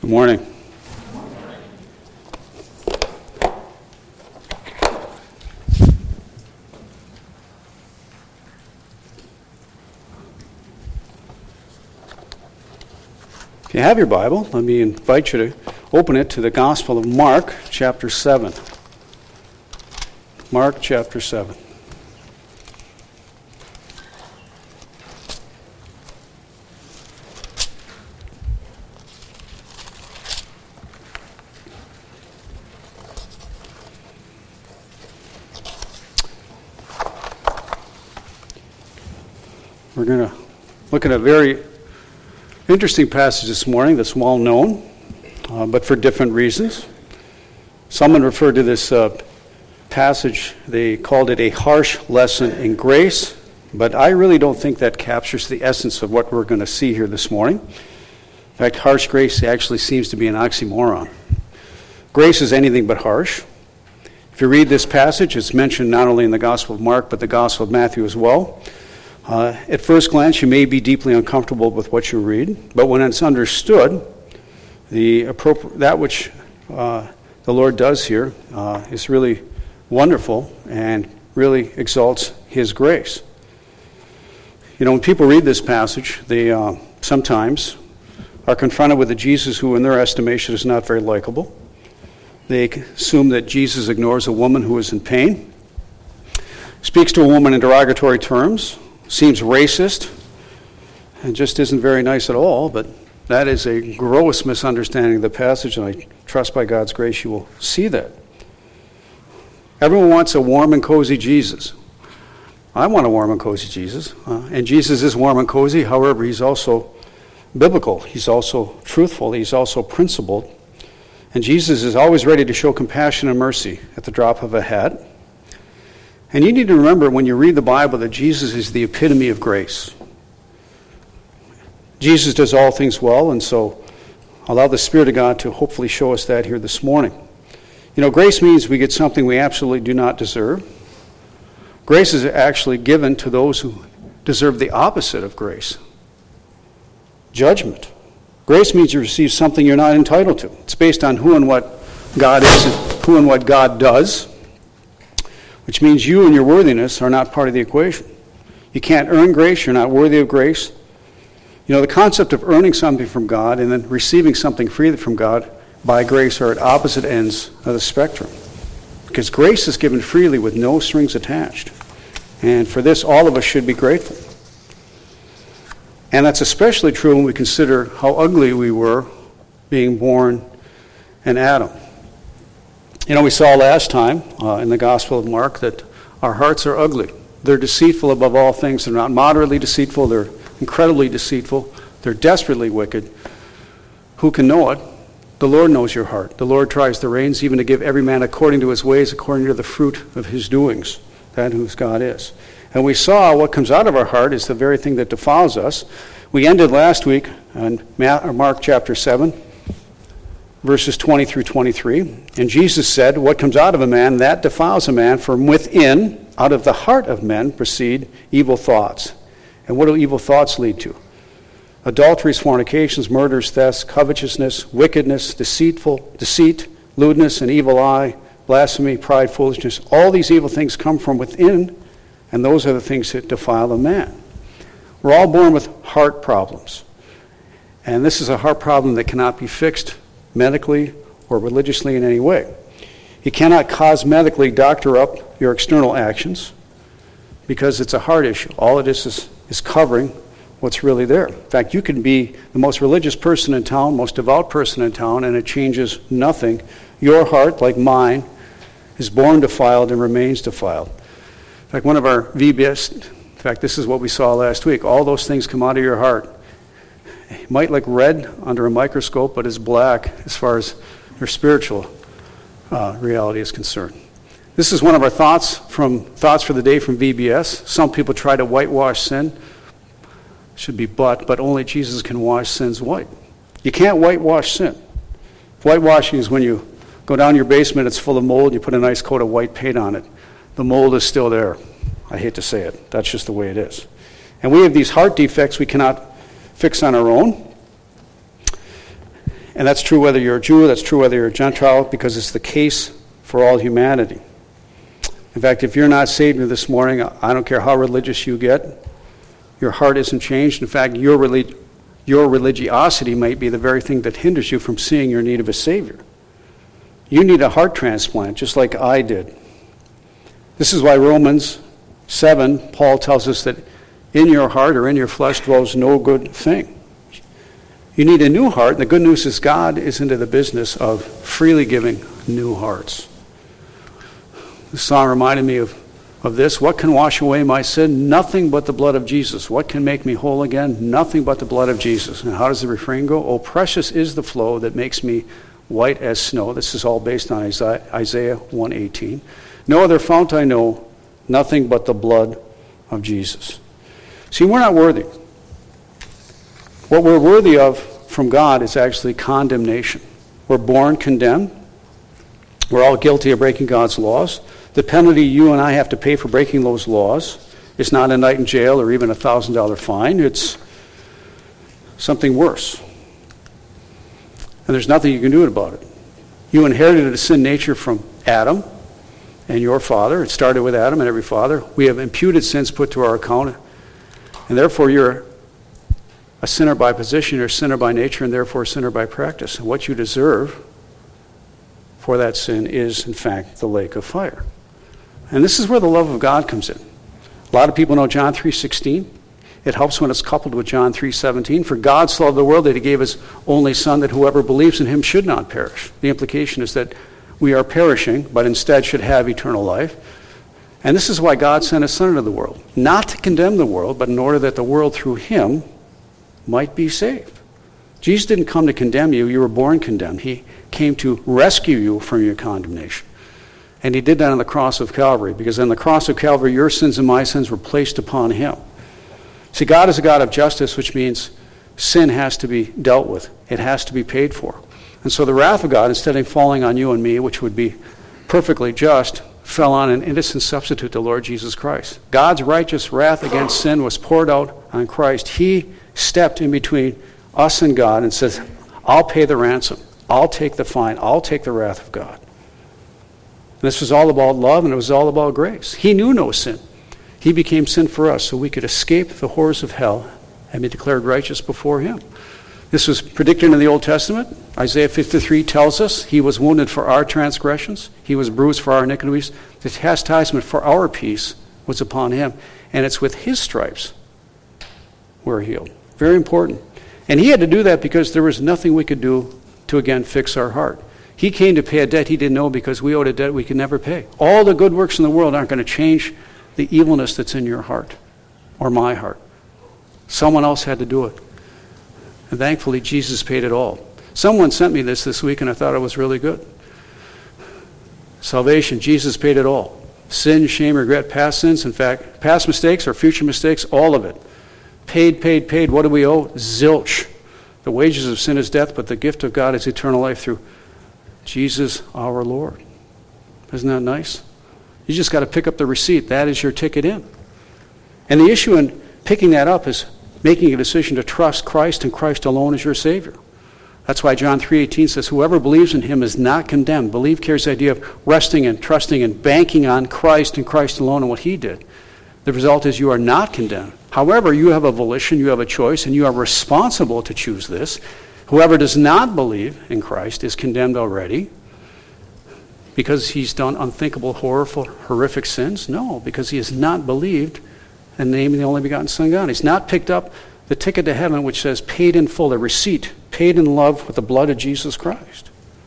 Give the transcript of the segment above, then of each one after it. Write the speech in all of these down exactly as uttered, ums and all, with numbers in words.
Good morning. If you have your Bible, let me invite you to open it to the Gospel of Mark, chapter seven. Mark, chapter seven. We're going to look at a very interesting passage this morning that's well known, uh, but for different reasons. Someone referred to this uh, passage, they called it a harsh lesson in grace, but I really don't think that captures the essence of what we're going to see here this morning. In fact, harsh grace actually seems to be an oxymoron. Grace is anything but harsh. If you read this passage, it's mentioned not only in the Gospel of Mark, but the Gospel of Matthew as well. Uh, at first glance, you may be deeply uncomfortable with what you read, but when it's understood, the appropri- that which uh, the Lord does here uh, is really wonderful and really exalts His grace. You know, when people read this passage, they uh, sometimes are confronted with a Jesus who, in their estimation, is not very likable. They assume that Jesus ignores a woman who is in pain, speaks to a woman in derogatory terms, seems racist, and just isn't very nice at all, but that is a gross misunderstanding of the passage, and I trust by God's grace you will see that. Everyone wants a warm and cozy Jesus. I want a warm and cozy Jesus, uh, and Jesus is warm and cozy. However, he's also biblical. He's also truthful. He's also principled. And Jesus is always ready to show compassion and mercy at the drop of a hat. And you need to remember when you read the Bible that Jesus is the epitome of grace. Jesus does all things well, and so allow the Spirit of God to hopefully show us that here this morning. You know, grace means we get something we absolutely do not deserve. Grace is actually given to those who deserve the opposite of grace. Judgment. Grace means you receive something you're not entitled to. It's based on who and what God is and who and what God does, which means you and your worthiness are not part of the equation. You can't earn grace. You're not worthy of grace. You know, the concept of earning something from God and then receiving something freely from God by grace are at opposite ends of the spectrum. Because grace is given freely with no strings attached. And for this, all of us should be grateful. And that's especially true when we consider how ugly we were being born in Adam. You know, we saw last time uh, in the Gospel of Mark that our hearts are ugly. They're deceitful above all things. They're not moderately deceitful. They're incredibly deceitful. They're desperately wicked. Who can know it? The Lord knows your heart. The Lord tries the reins even to give every man according to his ways, according to the fruit of his doings. That whose God is. And we saw what comes out of our heart is the very thing that defiles us. We ended last week on Mark chapter seven. Verses twenty through twenty-three. And Jesus said, what comes out of a man, that defiles a man. From within, out of the heart of men, proceed evil thoughts. And what do evil thoughts lead to? Adulteries, fornications, murders, thefts, covetousness, wickedness, deceitful, deceit, lewdness, an evil eye, blasphemy, pride, foolishness. All these evil things come from within, and those are the things that defile a man. We're all born with heart problems. And this is a heart problem that cannot be fixed medically or religiously in any way. You cannot cosmetically doctor up your external actions because it's a heart issue. All it is is, is covering what's really there. In fact, you can be the most religious person in town, most devout person in town, and it changes nothing. Your heart, like mine, is born defiled and remains defiled. In fact, one of our V B S, in fact, this is what we saw last week. All those things come out of your heart. It might look red under a microscope, but it's black as far as your spiritual uh, reality is concerned. This is one of our thoughts from thoughts for the day from V B S. Some people try to whitewash sin. Should be but, but only Jesus can wash sins white. You can't whitewash sin. Whitewashing is when you go down your basement, it's full of mold, you put a nice coat of white paint on it. The mold is still there. I hate to say it. That's just the way it is. And we have these heart defects we cannot fix on our own. And that's true whether you're a Jew, that's true whether you're a Gentile, because it's the case for all humanity. In fact, if you're not saved this morning, I don't care how religious you get, your heart isn't changed. In fact, your relig- your religiosity might be the very thing that hinders you from seeing your need of a Savior. You need a heart transplant, just like I did. This is why Romans seven, Paul tells us that in your heart or in your flesh dwells no good thing. You need a new heart, and the good news is God is into the business of freely giving new hearts. The song reminded me of, of this. What can wash away my sin? Nothing but the blood of Jesus. What can make me whole again? Nothing but the blood of Jesus. And how does the refrain go? Oh, precious is the flow that makes me white as snow. This is all based on Isaiah one eighteen. No other fount I know, nothing but the blood of Jesus. See, we're not worthy. What we're worthy of from God is actually condemnation. We're born condemned. We're all guilty of breaking God's laws. The penalty you and I have to pay for breaking those laws is not a night in jail or even a one thousand dollars fine. It's something worse. And there's nothing you can do about it. You inherited a sin nature from Adam and your father. It started with Adam and every father. We have imputed sins put to our account. And therefore you're a sinner by position, you're a sinner by nature, and therefore a sinner by practice. And what you deserve for that sin is, in fact, the lake of fire. And this is where the love of God comes in. A lot of people know John three sixteen. It helps when it's coupled with John three seventeen. For God so loved the world that he gave his only Son, that whoever believes in him should not perish. The implication is that we are perishing, but instead should have eternal life. And this is why God sent his Son into the world. Not to condemn the world, but in order that the world through him might be saved. Jesus didn't come to condemn you. You were born condemned. He came to rescue you from your condemnation. And he did that on the cross of Calvary, because on the cross of Calvary, your sins and my sins were placed upon him. See, God is a God of justice, which means sin has to be dealt with. It has to be paid for. And so the wrath of God, instead of falling on you and me, which would be perfectly just, fell on an innocent substitute, the Lord Jesus Christ. God's righteous wrath against sin was poured out on Christ. He stepped in between us and God and says, I'll pay the ransom. I'll take the fine. I'll take the wrath of God. And this was all about love, and it was all about grace. He knew no sin. He became sin for us so we could escape the horrors of hell and be declared righteous before him. This was predicted in the Old Testament. Isaiah fifty-three tells us he was wounded for our transgressions. He was bruised for our iniquities. The chastisement for our peace was upon him. And it's with his stripes we're healed. Very important. And he had to do that because there was nothing we could do to again fix our heart. He came to pay a debt he didn't know because we owed a debt we could never pay. All the good works in the world aren't going to change the evilness that's in your heart or my heart. Someone else had to do it. And thankfully, Jesus paid it all. Someone sent me this this week, and I thought it was really good. Salvation, Jesus paid it all. Sin, shame, regret, past sins, in fact, past mistakes or future mistakes, all of it. Paid, paid, paid. What do we owe? Zilch. The wages of sin is death, but the gift of God is eternal life through Jesus our Lord. Isn't that nice? You just got to pick up the receipt. That is your ticket in. And the issue in picking that up is making a decision to trust Christ and Christ alone as your Savior. That's why John three eighteen says, whoever believes in him is not condemned. Believe carries the idea of resting and trusting and banking on Christ and Christ alone and what he did. The result is you are not condemned. However, you have a volition, you have a choice, and you are responsible to choose this. Whoever does not believe in Christ is condemned already because he's done unthinkable, horrible, horrific sins? No, because he has not believed in the name of the only begotten Son of God. He's not picked up the ticket to heaven which says paid in full, a receipt, paid in love with the blood of Jesus Christ.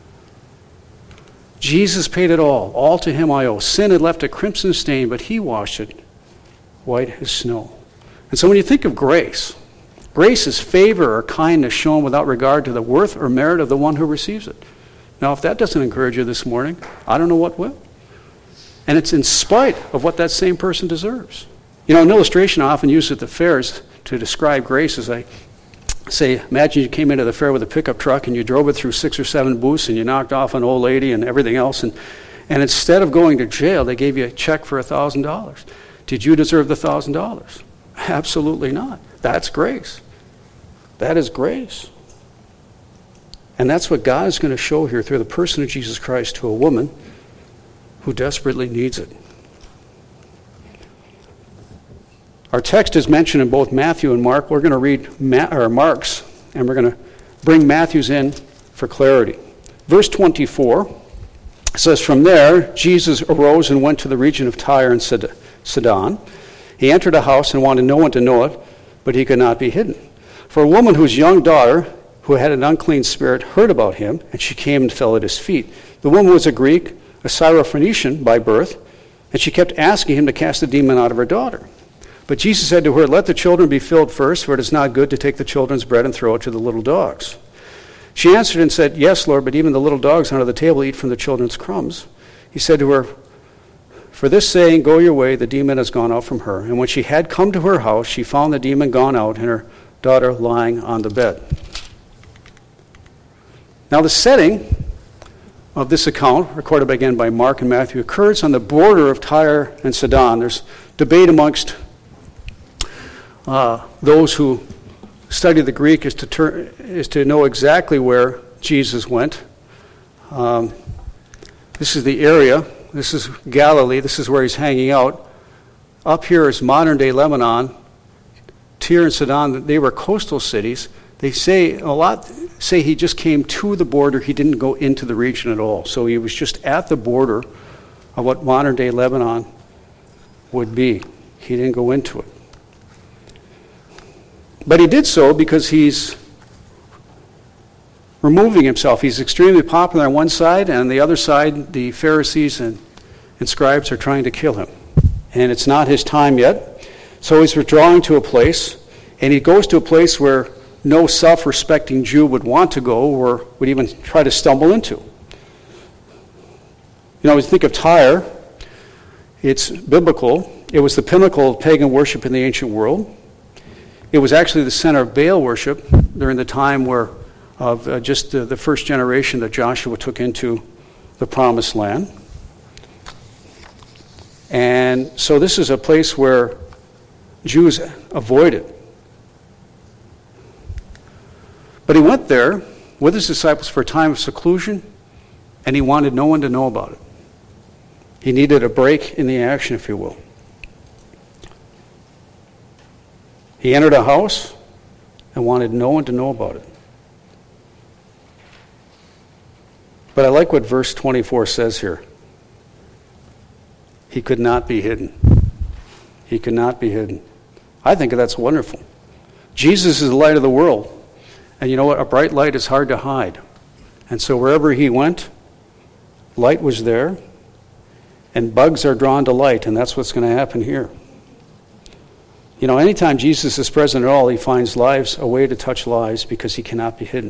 Jesus paid it all. All to him I owe. Sin had left a crimson stain, but he washed it white as snow. And so when you think of grace, grace is favor or kindness shown without regard to the worth or merit of the one who receives it. Now, if that doesn't encourage you this morning, I don't know what will. And it's in spite of what that same person deserves. You know, an illustration I often use at the fairs to describe grace is I say, imagine you came into the fair with a pickup truck and you drove it through six or seven booths and you knocked off an old lady and everything else. And, and instead of going to jail, they gave you a check for one thousand dollars. Did you deserve the one thousand dollars? Absolutely not. That's grace. That is grace. And that's what God is going to show here through the person of Jesus Christ to a woman who desperately needs it. Our text is mentioned in both Matthew and Mark. We're going to read Ma- or Mark's, and we're going to bring Matthew's in for clarity. Verse twenty-four says, "From there, Jesus arose and went to the region of Tyre and Sidon. He entered a house and wanted no one to know it, but he could not be hidden. For a woman whose young daughter, who had an unclean spirit, heard about him, and she came and fell at his feet. The woman was a Greek, a Syrophoenician by birth, and she kept asking him to cast the demon out of her daughter. But Jesus said to her, 'Let the children be filled first, for it is not good to take the children's bread and throw it to the little dogs.' She answered and said, 'Yes, Lord, but even the little dogs under the table eat from the children's crumbs.' He said to her, 'For this saying, go your way, the demon has gone out from her.' And when she had come to her house, she found the demon gone out and her daughter lying on the bed." Now the setting of this account, recorded again by Mark and Matthew, occurs on the border of Tyre and Sidon. There's debate amongst uh, those who study the Greek is to, ter- is to know exactly where Jesus went. Um, this is the area. This is Galilee. This is where he's hanging out. Up here is modern-day Lebanon. Tyre and Sidon, they were coastal cities. They say, a lot say he just came to the border. He didn't go into the region at all. So he was just at the border of what modern-day Lebanon would be. He didn't go into it. But he did so because he's removing himself. He's extremely popular on one side, and on the other side, the Pharisees and, and scribes are trying to kill him. And it's not his time yet. So he's withdrawing to a place, and he goes to a place where no self-respecting Jew would want to go or would even try to stumble into. You know, when you think of Tyre, it's biblical. It was the pinnacle of pagan worship in the ancient world. It was actually the center of Baal worship during the time where of uh, just uh, the first generation that Joshua took into the Promised Land. And so this is a place where Jews avoided. But he went there with his disciples for a time of seclusion, and he wanted no one to know about it. He needed a break in the action, if you will. He entered a house and wanted no one to know about it. But I like what verse twenty-four says here. He could not be hidden. He could not be hidden. I think that's wonderful. Jesus is the light of the world. And you know what? A bright light is hard to hide. And so wherever he went, light was there. And bugs are drawn to light, and that's what's going to happen here. You know, anytime Jesus is present at all, he finds lives, a way to touch lives, because he cannot be hidden.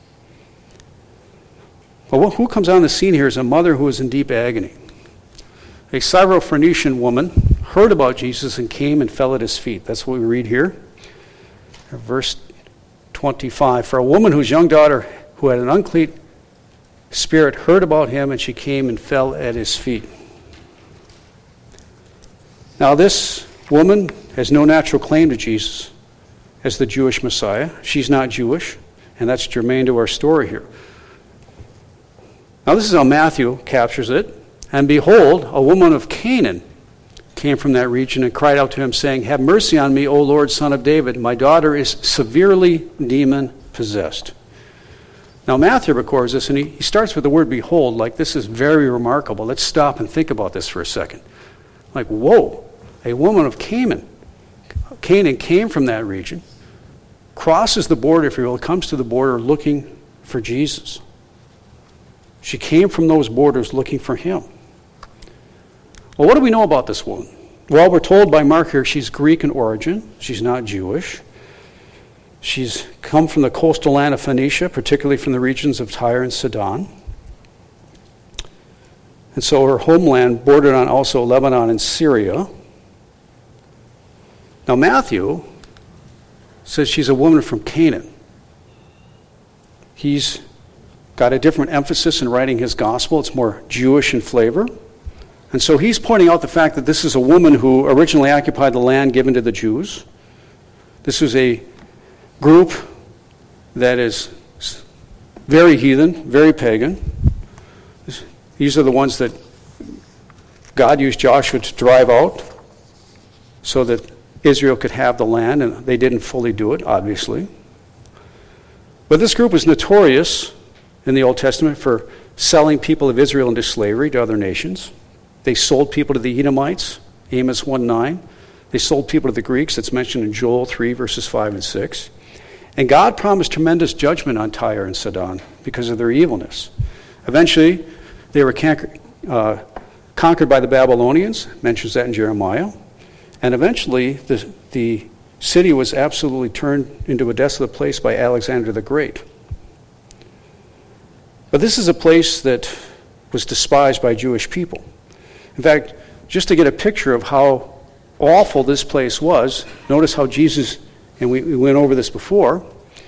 But who comes on the scene here is a mother who is in deep agony. A Syrophoenician woman heard about Jesus and came and fell at his feet. That's what we read here. Verse twenty-five. For a woman whose young daughter, who had an unclean spirit, heard about him, and she came and fell at his feet. Now this woman has no natural claim to Jesus as the Jewish Messiah. She's not Jewish, and that's germane to our story here. Now this is how Matthew captures it. And behold, a woman of Canaan came from that region and cried out to him, saying, "Have mercy on me, O Lord, Son of David. My daughter is severely demon-possessed." Now Matthew records this, and he, he starts with the word behold, like this is very remarkable. Let's stop and think about this for a second. Like, whoa, a woman of Canaan. Canaan came from that region, crosses the border, if you will, comes to the border looking for Jesus. She came from those borders looking for him. Well, what do we know about this woman? Well, we're told by Mark here she's Greek in origin. She's not Jewish. She's come from the coastal land of Phoenicia, particularly from the regions of Tyre and Sidon. And so her homeland bordered on also Lebanon and Syria. Now Matthew says she's a woman from Canaan. He's got a different emphasis in writing his gospel. It's more Jewish in flavor. And so he's pointing out the fact that this is a woman who originally occupied the land given to the Jews. This was a group that is very heathen, very pagan. These are the ones that God used Joshua to drive out so that Israel could have the land, and they didn't fully do it, obviously. But this group was notorious in the Old Testament for selling people of Israel into slavery to other nations. They sold people to the Edomites, Amos one nine. They sold people to the Greeks, that's mentioned in Joel three, verses five and six. And God promised tremendous judgment on Tyre and Sidon because of their evilness. Eventually, they were conquered, uh, conquered by the Babylonians, mentions that in Jeremiah. And eventually, the, the city was absolutely turned into a desolate place by Alexander the Great. But this is a place that was despised by Jewish people. In fact, just to get a picture of how awful this place was, notice how Jesus, and we, we went over this before,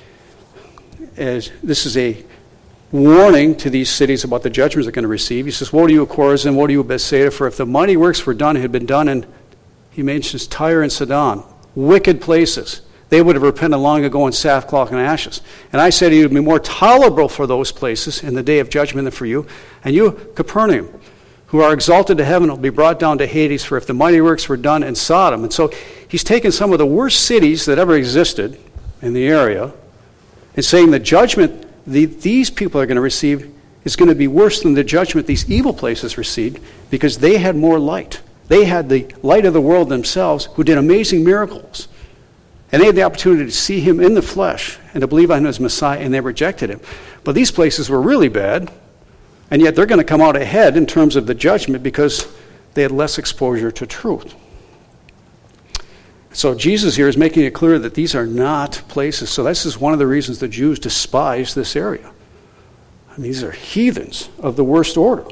as this is a warning to these cities about the judgments they're going to receive. He says, "Woe to you, Chorazin, woe to you, Bethsaida, for if the mighty works were done, had been done in," he mentions Tyre and Sidon, wicked places, they would have repented long ago in sackcloth and ashes. And I said it would be more tolerable for those places in the day of judgment than for you. And you, Capernaum, who are exalted to heaven, will be brought down to Hades, for if the mighty works were done in Sodom." And so he's taken some of the worst cities that ever existed in the area and saying the judgment the, these people are going to receive is going to be worse than the judgment these evil places received, because they had more light. They had the light of the world themselves, who did amazing miracles. And they had the opportunity to see him in the flesh and to believe on him as Messiah, and they rejected him. But these places were really bad, and yet they're going to come out ahead in terms of the judgment because they had less exposure to truth. So Jesus here is making it clear that these are not places. So this is one of the reasons the Jews despise this area. I mean, these are heathens of the worst order.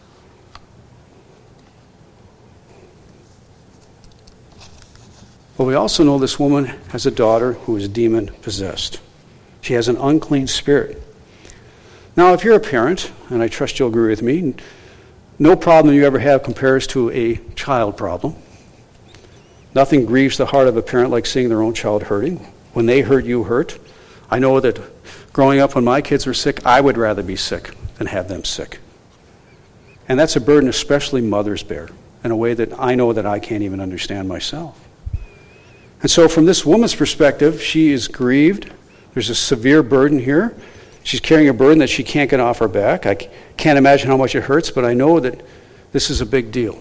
But we also know this woman has a daughter who is demon-possessed. She has an unclean spirit. Now, if you're a parent, and I trust you'll agree with me, no problem you ever have compares to a child problem. Nothing grieves the heart of a parent like seeing their own child hurting. When they hurt, you hurt. I know that growing up when my kids were sick, I would rather be sick than have them sick. And that's a burden especially mothers bear in a way that I know that I can't even understand myself. And so from this woman's perspective, she is grieved. There's a severe burden here. She's carrying a burden that she can't get off her back. I can't imagine how much it hurts, but I know that this is a big deal.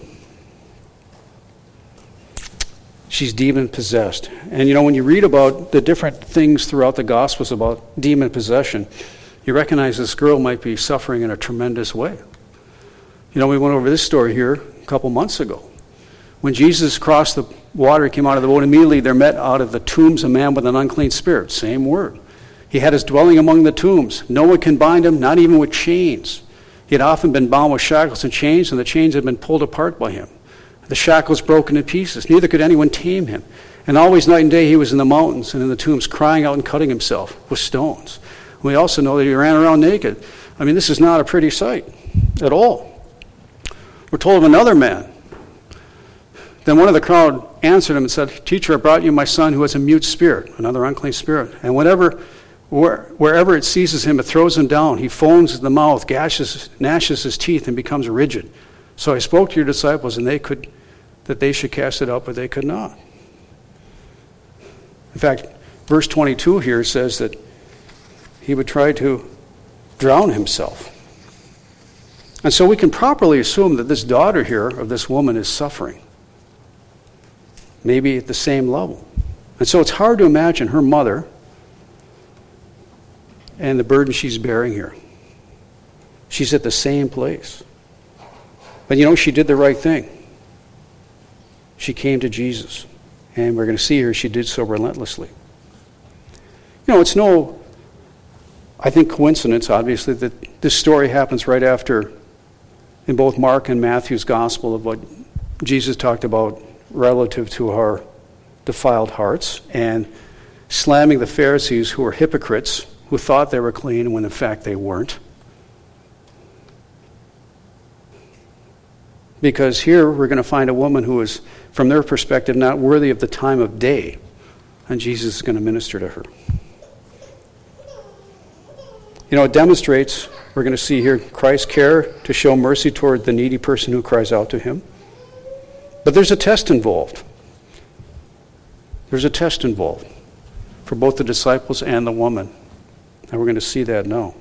She's demon-possessed. And you know, when you read about the different things throughout the Gospels about demon possession, you recognize this girl might be suffering in a tremendous way. You know, we went over this story here a couple months ago. When Jesus crossed the water, he came out of the boat, immediately there met out of the tombs a man with an unclean spirit. Same word. He had his dwelling among the tombs. No one can bind him, not even with chains. He had often been bound with shackles and chains, and the chains had been pulled apart by him. The shackles broken in pieces. Neither could anyone tame him. And always night and day he was in the mountains and in the tombs, crying out and cutting himself with stones. We also know that he ran around naked. I mean, this is not a pretty sight at all. We're told of another man. Then one of the crowd answered him and said, "Teacher, I brought you my son who has a mute spirit," another unclean spirit. "And whenever, where, wherever it seizes him, it throws him down. He foams at the mouth, gashes, gnashes his teeth, and becomes rigid. So I spoke to your disciples, and they could, that they should cast it out, but they could not." In fact, verse twenty-two here says that he would try to drown himself. And so we can properly assume that this daughter here of this woman is suffering, maybe at the same level. And so it's hard to imagine her mother and the burden she's bearing here. She's at the same place. But you know, she did the right thing. She came to Jesus. And we're going to see here she did so relentlessly. You know, it's no, I think, coincidence, obviously, that this story happens right after, in both Mark and Matthew's gospel, of what Jesus talked about relative to our defiled hearts and slamming the Pharisees, who were hypocrites, who thought they were clean when in fact they weren't. Because here we're going to find a woman who is, from their perspective, not worthy of the time of day, and Jesus is going to minister to her. You know, it demonstrates, we're going to see here, Christ's care to show mercy toward the needy person who cries out to him. But there's a test involved. There's a test involved for both the disciples and the woman. And we're going to see that now.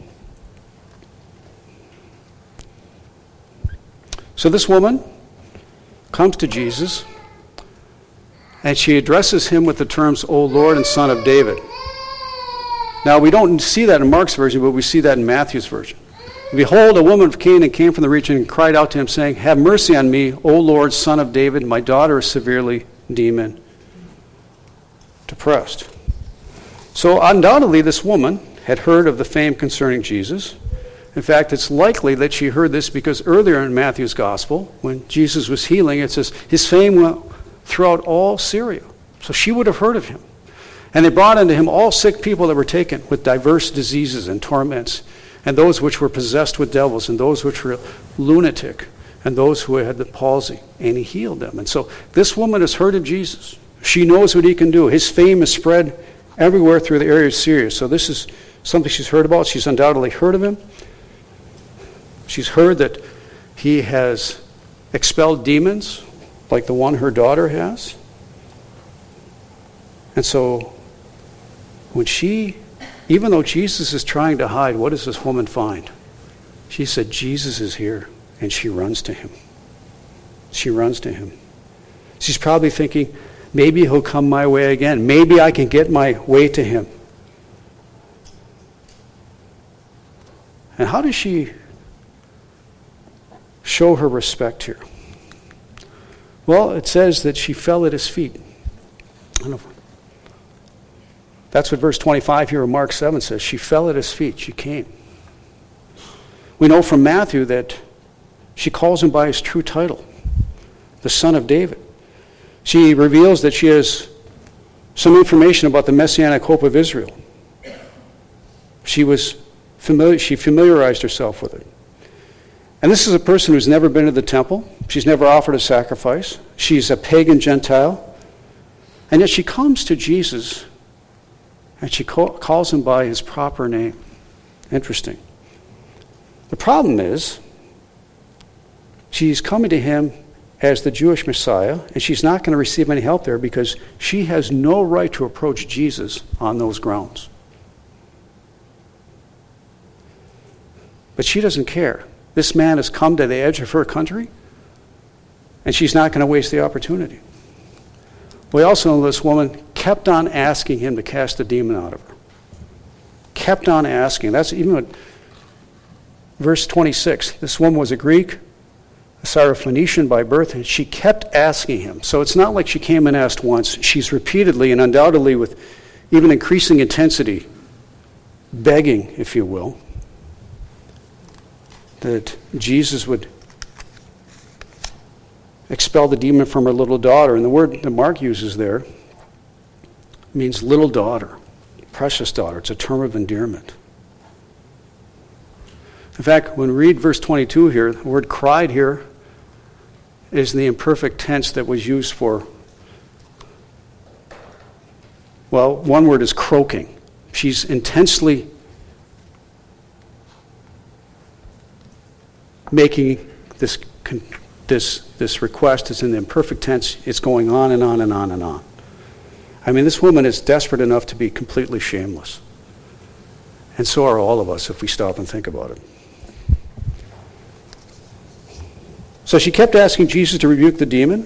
So this woman comes to Jesus, and she addresses him with the terms, O Lord and Son of David. Now, we don't see that in Mark's version, but we see that in Matthew's version. Behold, a woman of Canaan came from the region and cried out to him, saying, Have mercy on me, O Lord, Son of David. My daughter is severely demon depressed. So undoubtedly, this woman had heard of the fame concerning Jesus. In fact, it's likely that she heard this because earlier in Matthew's gospel, when Jesus was healing, it says his fame went throughout all Syria. So she would have heard of him. And they brought unto him all sick people that were taken with diverse diseases and torments, and those which were possessed with devils, and those which were lunatic, and those who had the palsy, and he healed them. And so this woman has heard of Jesus. She knows what he can do. His fame is spread everywhere through the area of Syria. So this is something she's heard about. She's undoubtedly heard of him. She's heard that he has expelled demons, like the one her daughter has. And so when she, even though Jesus is trying to hide, what does this woman find? She said, Jesus is here, and she runs to him. She runs to him. She's probably thinking, maybe he'll come my way again. Maybe I can get my way to him. And how does she show her respect here? Well, it says that she fell at his feet. I don't know. That's what verse twenty-five here in Mark seven says. She fell at his feet. She came. We know from Matthew that she calls him by his true title, the Son of David. She reveals that she has some information about the messianic hope of Israel. She was familiar, she familiarized herself with it. And this is a person who's never been to the temple. She's never offered a sacrifice. She's a pagan Gentile. And yet she comes to Jesus and she call, calls him by his proper name. Interesting. The problem is, she's coming to him as the Jewish Messiah, and she's not going to receive any help there because she has no right to approach Jesus on those grounds. But she doesn't care. This man has come to the edge of her country, and she's not going to waste the opportunity. We also know this woman kept on asking him to cast the demon out of her. Kept on asking. That's even what, verse twenty-six. This woman was a Greek, a Syrophoenician by birth, and she kept asking him. So it's not like she came and asked once. She's repeatedly and undoubtedly with even increasing intensity, begging, if you will, that Jesus would expel the demon from her little daughter. And the word that Mark uses there means little daughter, precious daughter. It's a term of endearment. In fact, when we read verse twenty-two here, the word cried here is the imperfect tense that was used for, well, one word is croaking. She's intensely making this this this request. Is in the imperfect tense. It's going on and on and on and on. I mean, this woman is desperate enough to be completely shameless. And so are all of us if we stop and think about it. So she kept asking Jesus to rebuke the demon,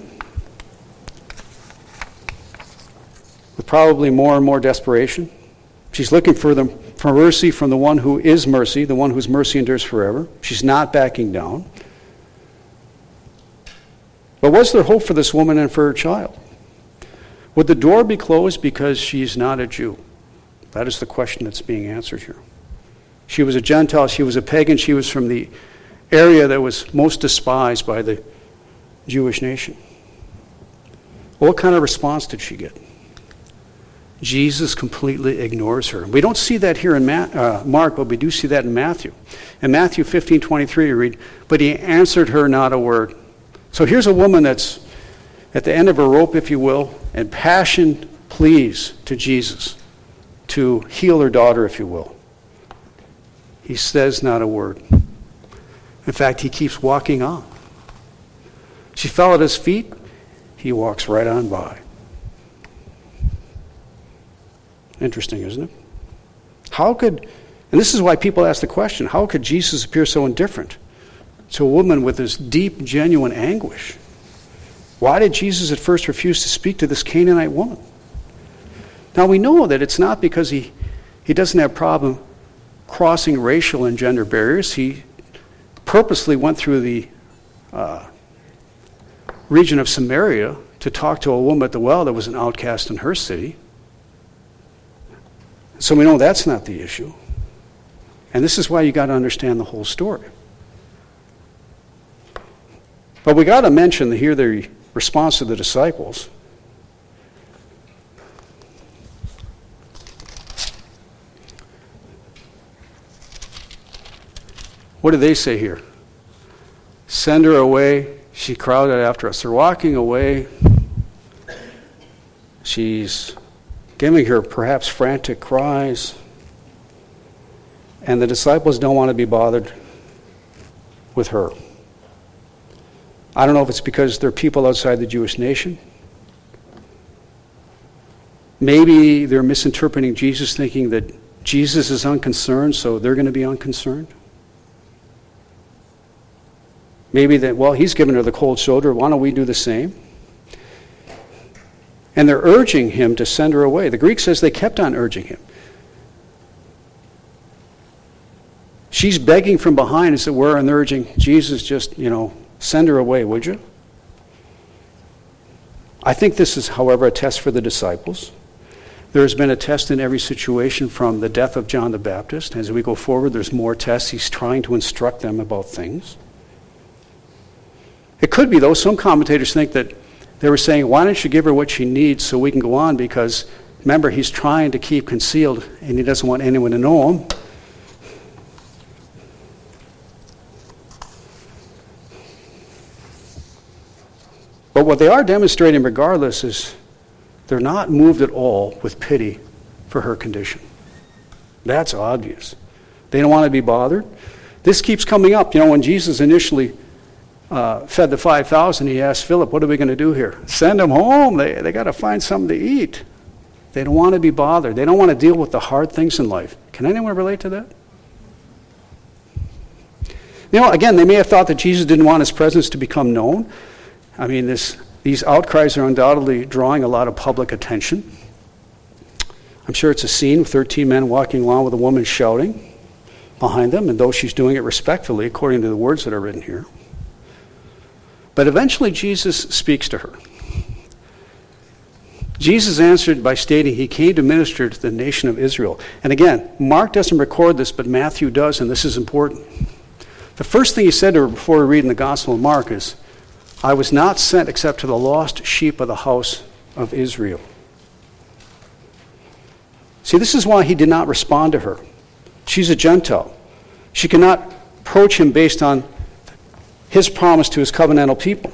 with probably more and more desperation. She's looking for the for mercy from the one who is mercy, the one whose mercy endures forever. She's not backing down. But was there hope for this woman and for her child? Would the door be closed because she's not a Jew? That is the question that's being answered here. She was a Gentile, she was a pagan, she was from the area that was most despised by the Jewish nation. What kind of response did she get? Jesus completely ignores her. We don't see that here in Ma- uh, Mark, but we do see that in Matthew. In Matthew fifteen twenty-three, you read, but he answered her not a word. So here's a woman that's at the end of her rope, if you will, and passion pleas to Jesus to heal her daughter, if you will. He says not a word. In fact, he keeps walking on. She fell at his feet. He walks right on by. Interesting, isn't it? How could, and this is why people ask the question, how could Jesus appear so indifferent to a woman with this deep, genuine anguish? Why did Jesus at first refuse to speak to this Canaanite woman? Now we know that it's not because he, he doesn't have a problem crossing racial and gender barriers. He purposely went through the uh, region of Samaria to talk to a woman at the well that was an outcast in her city. So we know that's not the issue. And this is why you got to understand the whole story. But we got to mention here the response to the disciples. What do they say here? Send her away. She crowded after us. They're walking away. She's giving her perhaps frantic cries. And the disciples don't want to be bothered with her. I don't know if it's because they're people outside the Jewish nation. Maybe they're misinterpreting Jesus, thinking that Jesus is unconcerned, so they're going to be unconcerned. Maybe that, well, he's given her the cold shoulder, why don't we do the same? And they're urging him to send her away. The Greek says they kept on urging him. She's begging from behind, as it were, and they're urging Jesus, just, you know, send her away, would you? I think this is, however, a test for the disciples. There has been a test in every situation from the death of John the Baptist. As we go forward, there's more tests. He's trying to instruct them about things. It could be, though, some commentators think that they were saying, why don't you give her what she needs so we can go on? Because, remember, he's trying to keep concealed, and he doesn't want anyone to know him. But what they are demonstrating regardless is they're not moved at all with pity for her condition. That's obvious. They don't want to be bothered. This keeps coming up. You know, when Jesus initially uh, fed the five thousand, he asked Philip, what are we going to do here? Send them home. They, they got to find something to eat. They don't want to be bothered. They don't want to deal with the hard things in life. Can anyone relate to that? You know, again, they may have thought that Jesus didn't want his presence to become known. I mean, this, these outcries are undoubtedly drawing a lot of public attention. I'm sure it's a scene with thirteen men walking along with a woman shouting behind them, and though she's doing it respectfully, according to the words that are written here. But eventually Jesus speaks to her. Jesus answered by stating he came to minister to the nation of Israel. And again, Mark doesn't record this, but Matthew does, and this is important. The first thing he said to her before we read in the Gospel of Mark is, I was not sent except to the lost sheep of the house of Israel. See, this is why he did not respond to her. She's a Gentile. She cannot approach him based on his promise to his covenantal people.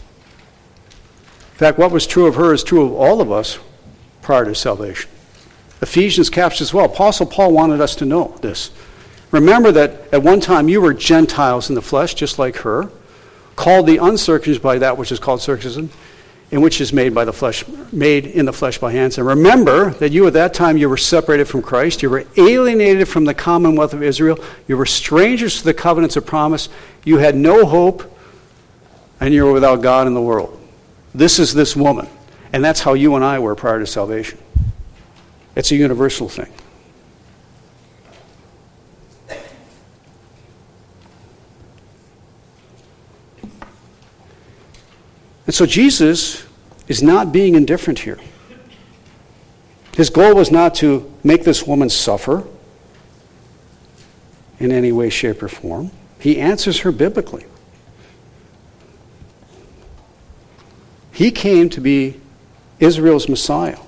In fact, what was true of her is true of all of us prior to salvation. Ephesians captures as well. Apostle Paul wanted us to know this. Remember that at one time you were Gentiles in the flesh, just like her, called the uncircumcision by that which is called circumcision, and which is made by the flesh, made in the flesh by hands. And remember that you at that time you were separated from Christ, you were alienated from the commonwealth of Israel, you were strangers to the covenants of promise, you had no hope, and you were without God in the world. This is this woman, and that's how you and I were prior to salvation. It's a universal thing. And so Jesus is not being indifferent here. His goal was not to make this woman suffer in any way, shape, or form. He answers her biblically. He came to be Israel's Messiah.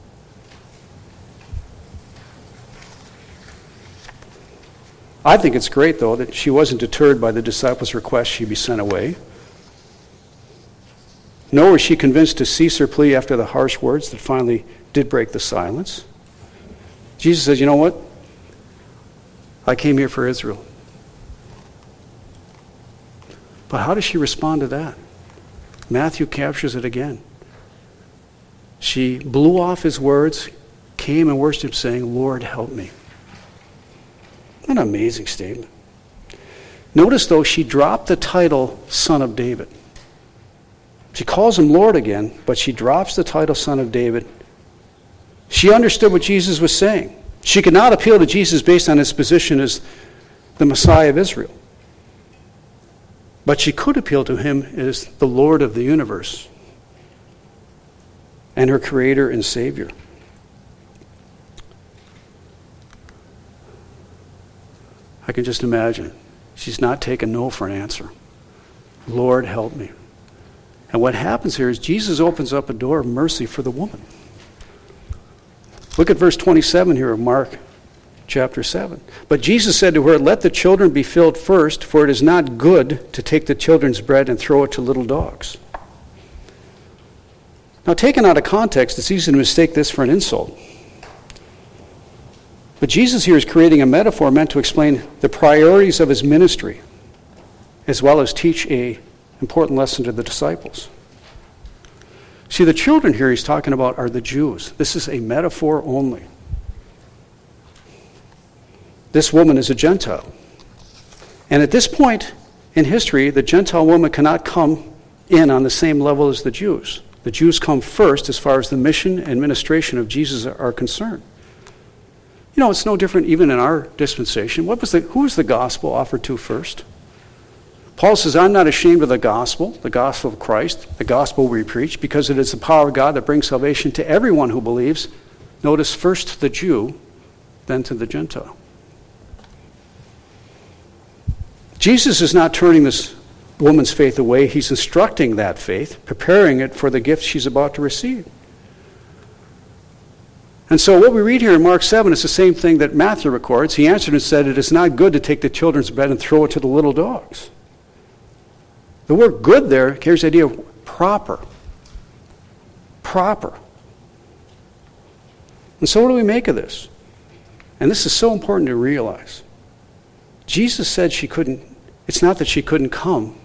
I think it's great, though, that she wasn't deterred by the disciples' request she be sent away. Nor was she convinced to cease her plea after the harsh words that finally did break the silence. Jesus says, you know what? I came here for Israel. But how does she respond to that? Matthew captures it again. She blew off his words, came and worshiped him, saying, Lord, help me. What an amazing statement. Notice, though, she dropped the title Son of David. She calls him Lord again, but she drops the title Son of David. She understood what Jesus was saying. She could not appeal to Jesus based on his position as the Messiah of Israel. But she could appeal to him as the Lord of the universe and her Creator and Savior. I can just imagine. She's not taking no for an answer. Lord, help me. And what happens here is Jesus opens up a door of mercy for the woman. Look at verse twenty-seven here of Mark chapter seven. But Jesus said to her, let the children be filled first, for it is not good to take the children's bread and throw it to little dogs. Now, taken out of context, it's easy to mistake this for an insult. But Jesus here is creating a metaphor meant to explain the priorities of his ministry, as well as teach an important lesson to the disciples. See, the children here he's talking about are the Jews. This is a metaphor only. This woman is a Gentile. And at this point in history, the Gentile woman cannot come in on the same level as the Jews. The Jews come first as far as the mission and ministration of Jesus are concerned. You know, it's no different even in our dispensation. What was the, who was the gospel offered to first? Paul says, I'm not ashamed of the gospel, the gospel of Christ, the gospel we preach, because it is the power of God that brings salvation to everyone who believes. Notice, first to the Jew, then to the Gentile. Jesus is not turning this woman's faith away. He's instructing that faith, preparing it for the gift she's about to receive. And so what we read here in Mark seven is the same thing that Matthew records. He answered and said, it is not good to take the children's bread and throw it to the little dogs. The word good there carries the idea of proper. Proper. And so what do we make of this? And this is so important to realize. Jesus said she couldn't, it's not that she couldn't come,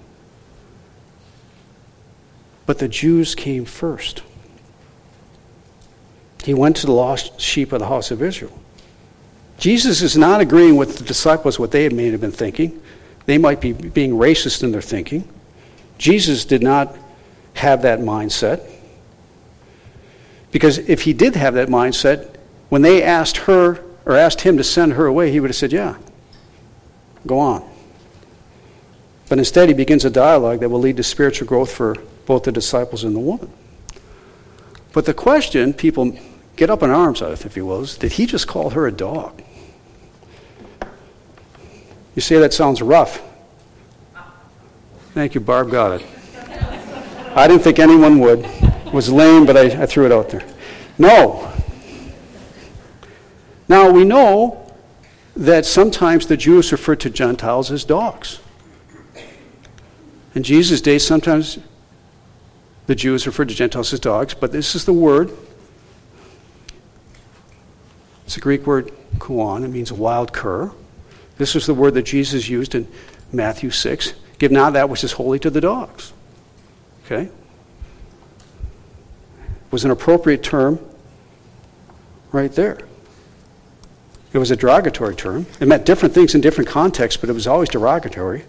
but the Jews came first. He went to the lost sheep of the house of Israel. Jesus is not agreeing with the disciples what they may have been thinking. They might be being racist in their thinking. Jesus did not have that mindset. Because if he did have that mindset, when they asked her or asked him to send her away, he would have said, yeah, go on. But instead he begins a dialogue that will lead to spiritual growth for both the disciples and the woman. But the question people get up in arms of, if you will, is, did he just call her a dog? You say that sounds rough. Thank you, Barb got it. I didn't think anyone would. It was lame, but I, I threw it out there. No. Now, we know that sometimes the Jews refer to Gentiles as dogs. In Jesus' day, sometimes the Jews referred to Gentiles as dogs, but this is the word. It's a Greek word, kuon. It means a wild cur. This was the word that Jesus used in Matthew six. Give now that which is holy to the dogs. Okay? It was an appropriate term right there. It was a derogatory term. It meant different things in different contexts, but it was always derogatory.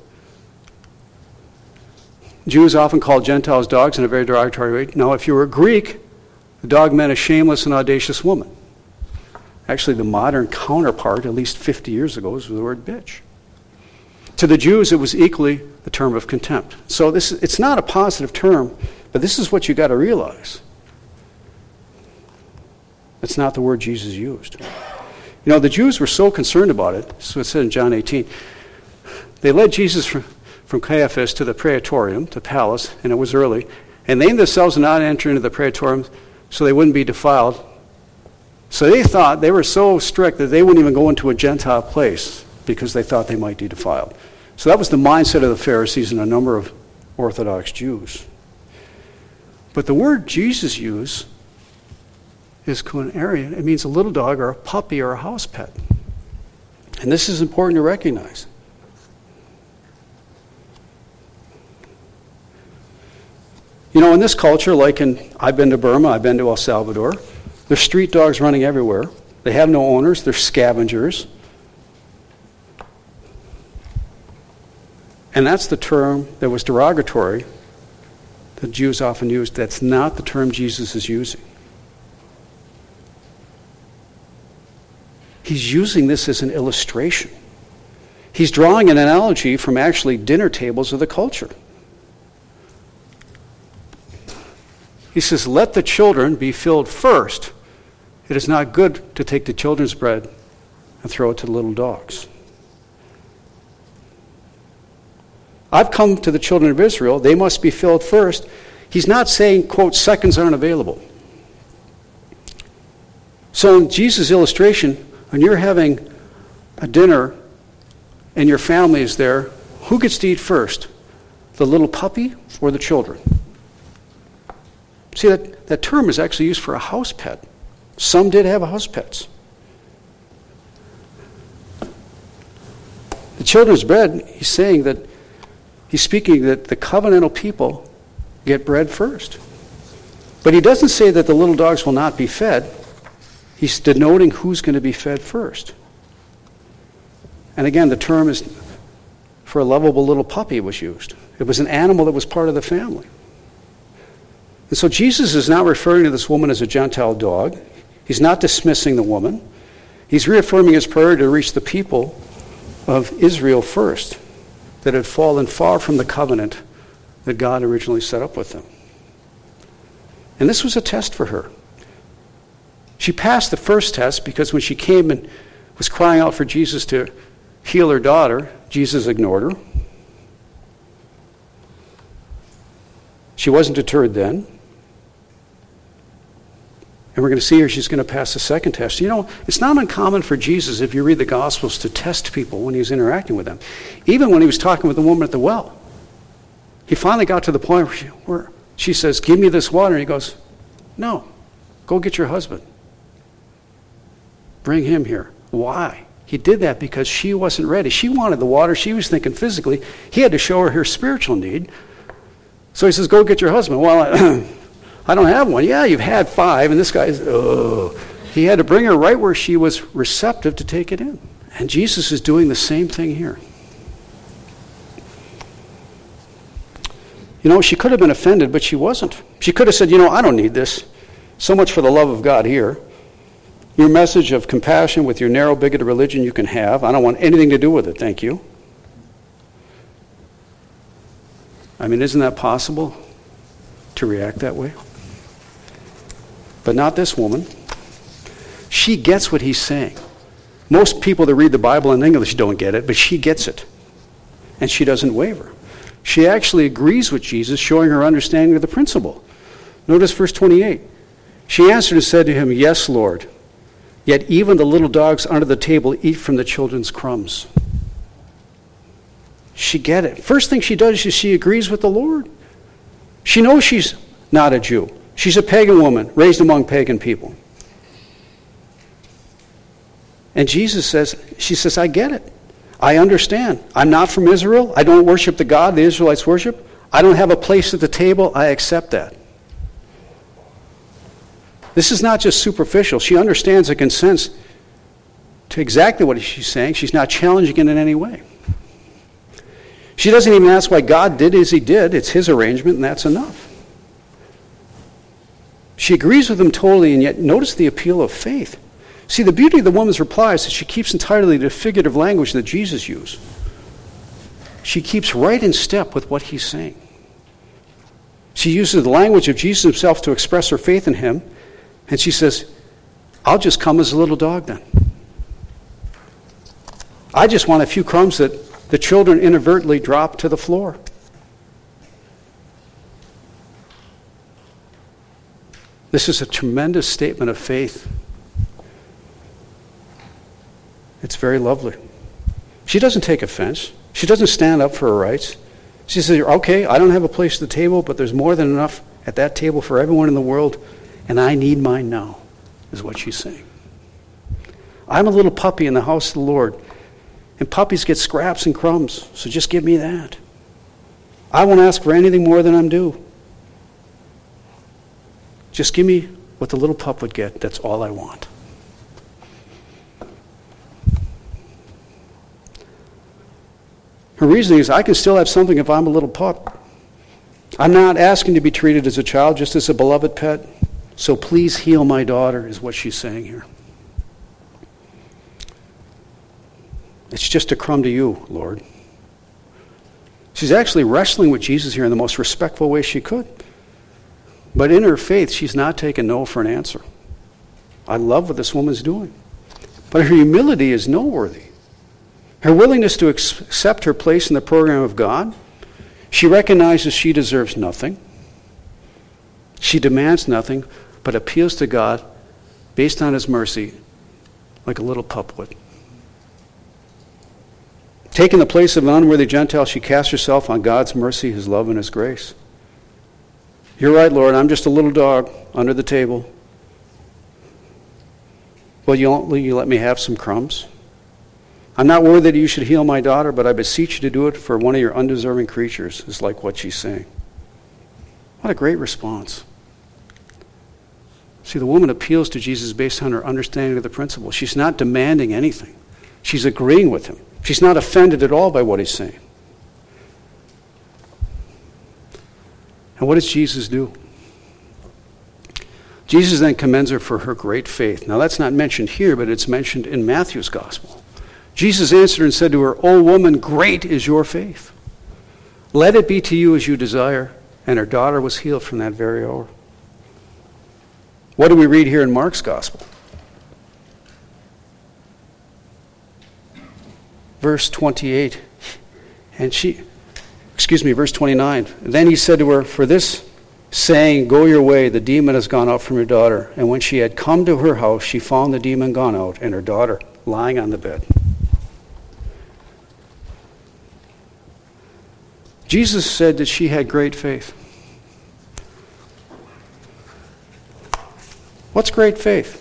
Jews often called Gentiles dogs in a very derogatory way. Now, if you were a Greek, the dog meant a shameless and audacious woman. Actually, the modern counterpart, at least fifty years ago, was the word bitch. To the Jews, it was equally the term of contempt. So this it's not a positive term, but this is what you got to realize. It's not the word Jesus used. You know, the Jews were so concerned about it, so it said in John eighteen, they led Jesus from, from Caiaphas to the praetorium, the palace, and it was early, and they themselves did not enter into the praetorium so they wouldn't be defiled. So they thought, they were so strict that they wouldn't even go into a Gentile place because they thought they might be defiled. So that was the mindset of the Pharisees and a number of Orthodox Jews. But the word Jesus used is kunarian. It means a little dog or a puppy or a house pet. And this is important to recognize. You know, in this culture, like in, I've been to Burma, I've been to El Salvador, there's street dogs running everywhere. They have no owners, they're scavengers. And that's the term that was derogatory that Jews often use. That's not the term Jesus is using. He's using this as an illustration. He's drawing an analogy from actually dinner tables of the culture. He says, let the children be filled first. It is not good to take the children's bread and throw it to the little dogs. I've come to the children of Israel. They must be filled first. He's not saying, quote, seconds aren't available. So in Jesus' illustration, when you're having a dinner and your family is there, who gets to eat first? The little puppy or the children? See, that, that term is actually used for a house pet. Some did have house pets. The children's bread, he's saying that, he's speaking that the covenantal people get bread first. But he doesn't say that the little dogs will not be fed. He's denoting who's going to be fed first. And again, the term is for a lovable little puppy was used. It was an animal that was part of the family. And so Jesus is not referring to this woman as a Gentile dog. He's not dismissing the woman. He's reaffirming his priority to reach the people of Israel first, that had fallen far from the covenant that God originally set up with them. And this was a test for her. She passed the first test because when she came and was crying out for Jesus to heal her daughter, Jesus ignored her. She wasn't deterred then. And we're going to see her, she's going to pass the second test. You know, it's not uncommon for Jesus, if you read the Gospels, to test people when he was interacting with them. Even when he was talking with the woman at the well. He finally got to the point where she, where she says, give me this water. And he goes, no, go get your husband. Bring him here. Why? He did that because she wasn't ready. She wanted the water. She was thinking physically. He had to show her her spiritual need. So he says, go get your husband. Well, I don't have one. Yeah, you've had five, and this guy's, oh. He had to bring her right where she was receptive to take it in. And Jesus is doing the same thing here. You know, she could have been offended, but she wasn't. She could have said, you know, I don't need this. So much for the love of God here. Your message of compassion with your narrow, bigoted religion you can have. I don't want anything to do with it, thank you. I mean, isn't that possible to react that way? But not this woman. She gets what he's saying. Most people that read the Bible in English don't get it, but she gets it. And she doesn't waver. She actually agrees with Jesus, showing her understanding of the principle. Notice verse twenty-eight. She answered and said to him, yes, Lord. Yet even the little dogs under the table eat from the children's crumbs. She get it. First thing she does is she agrees with the Lord. She knows she's not a Jew. She's a pagan woman raised among pagan people. And Jesus says, she says, I get it. I understand. I'm not from Israel. I don't worship the God the Israelites worship. I don't have a place at the table. I accept that. This is not just superficial. She understands and consents to exactly what she's saying. She's not challenging it in any way. She doesn't even ask why God did as he did. It's his arrangement, and that's enough. She agrees with him totally, and yet notice the appeal of faith. See, the beauty of the woman's reply is that she keeps entirely the figurative language that Jesus used. She keeps right in step with what he's saying. She uses the language of Jesus himself to express her faith in him, and she says, I'll just come as a little dog then. I just want a few crumbs that the children inadvertently drop to the floor. This is a tremendous statement of faith. It's very lovely. She doesn't take offense. She doesn't stand up for her rights. She says, okay, I don't have a place at the table, but there's more than enough at that table for everyone in the world, and I need mine now, is what she's saying. I'm a little puppy in the house of the Lord, And puppies get scraps and crumbs, so just give me that. I won't ask for anything more than I'm due. Just give me what the little pup would get. That's all I want. Her reasoning is, I can still have something if I'm a little pup. I'm not asking to be treated as a child, just as a beloved pet. So please heal my daughter, is what she's saying here. It's just a crumb to you, Lord. She's actually wrestling with Jesus here in the most respectful way she could. But in her faith, she's not taking no for an answer. I love what this woman's doing. But her humility is noteworthy. Her willingness to accept her place in the program of God. She recognizes she deserves nothing. She demands nothing, but appeals to God based on his mercy like a little pup would. Taking the place of an unworthy Gentile, she casts herself on God's mercy, his love, and his grace. You're right, Lord, I'm just a little dog under the table. Will you, will you let me have some crumbs? I'm not worthy that you should heal my daughter, but I beseech you to do it for one of your undeserving creatures, is like what she's saying. What a great response. See, the woman appeals to Jesus based on her understanding of the principle. She's not demanding anything. She's agreeing with him. She's not offended at all by what he's saying. And what does Jesus do? Jesus then commends her for her great faith. Now that's not mentioned here, but it's mentioned in Matthew's gospel. Jesus answered and said to her, O woman, great is your faith. Let it be to you as you desire. And her daughter was healed from that very hour. What do we read here in Mark's gospel? Verse twenty-eight. And she, excuse me, verse twenty-nine. Then he said to her, for this saying, go your way, the demon has gone out from your daughter. And when she had come to her house, she found the demon gone out and her daughter lying on the bed. Jesus said that she had great faith. What's great faith?